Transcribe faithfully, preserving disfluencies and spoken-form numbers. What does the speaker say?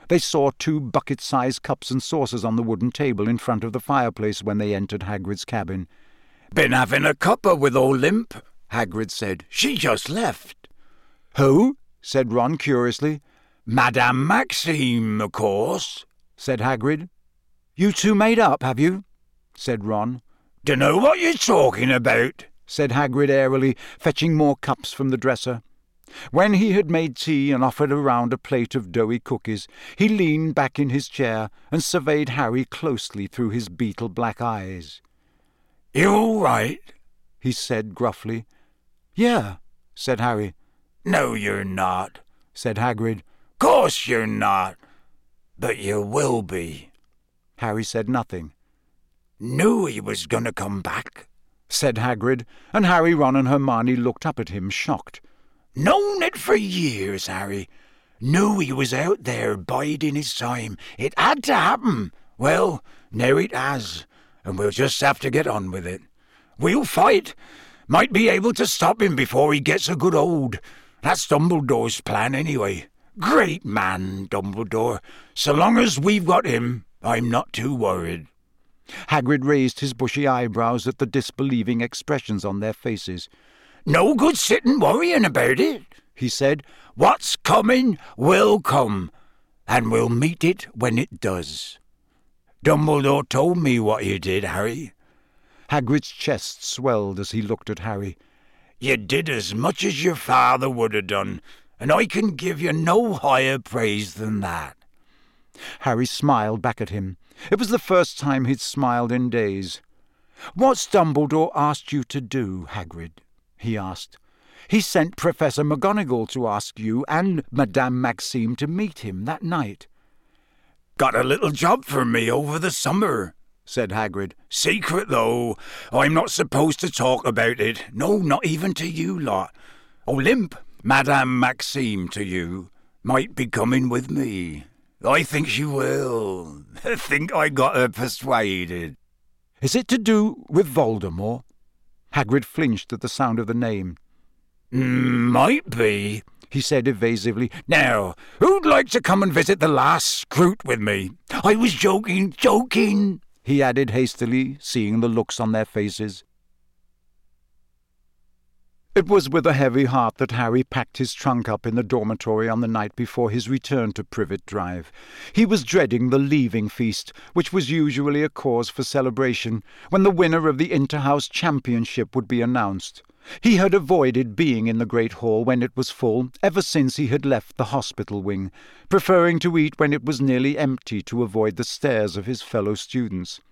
They saw two bucket-sized cups and saucers on the wooden table in front of the fireplace when they entered Hagrid's cabin. "Been having a cuppa with old Limp," Hagrid said. "She just left." "Who?" said Ron curiously. "Madame Maxime, of course," said Hagrid. "You two made up, have you?" said Ron. "Dunno what you're talking about," said Hagrid airily, fetching more cups from the dresser. When he had made tea and offered around a plate of doughy cookies, he leaned back in his chair and surveyed Harry closely through his beetle-black eyes. "You all right?" he said gruffly. "Yeah," said Harry. "No, you're not," said Hagrid. "Course you're not. But you will be." Harry said nothing. "Knew he was going to come back," said Hagrid, and Harry, Ron and Hermione looked up at him, shocked. "Known it for years, Harry. Knew he was out there biding his time. It had to happen. Well, now it has, and we'll just have to get on with it. We'll fight. Might be able to stop him before he gets a good old. That's Dumbledore's plan anyway. Great man, Dumbledore. So long as we've got him, I'm not too worried." Hagrid raised his bushy eyebrows at the disbelieving expressions on their faces. "No good sitting worrying about it," he said. "What's coming will come, and we'll meet it when it does. Dumbledore told me what you did, Harry." Hagrid's chest swelled as he looked at Harry. "You did as much as your father would have done, and I can give you no higher praise than that." Harry smiled back at him. It was the first time he'd smiled in days. "What's Dumbledore asked you to do, Hagrid?" he asked. "He sent Professor McGonagall to ask you and Madame Maxime to meet him that night." "Got a little job for me over the summer," said Hagrid. "Secret, though. I'm not supposed to talk about it. No, not even to you lot. Oh, Limp, Madame Maxime to you, might be coming with me. I think she will. I think I got her persuaded." "Is it to do with Voldemort?" Hagrid flinched at the sound of the name. "Might be," he said evasively. "Now, who'd like to come and visit the last Scroot with me? I was joking, joking," he added hastily, seeing the looks on their faces. It was with a heavy heart that Harry packed his trunk up in the dormitory on the night before his return to Privet Drive. He was dreading the leaving feast, which was usually a cause for celebration, when the winner of the Inter-House Championship would be announced. He had avoided being in the Great Hall when it was full ever since he had left the hospital wing, preferring to eat when it was nearly empty to avoid the stares of his fellow students.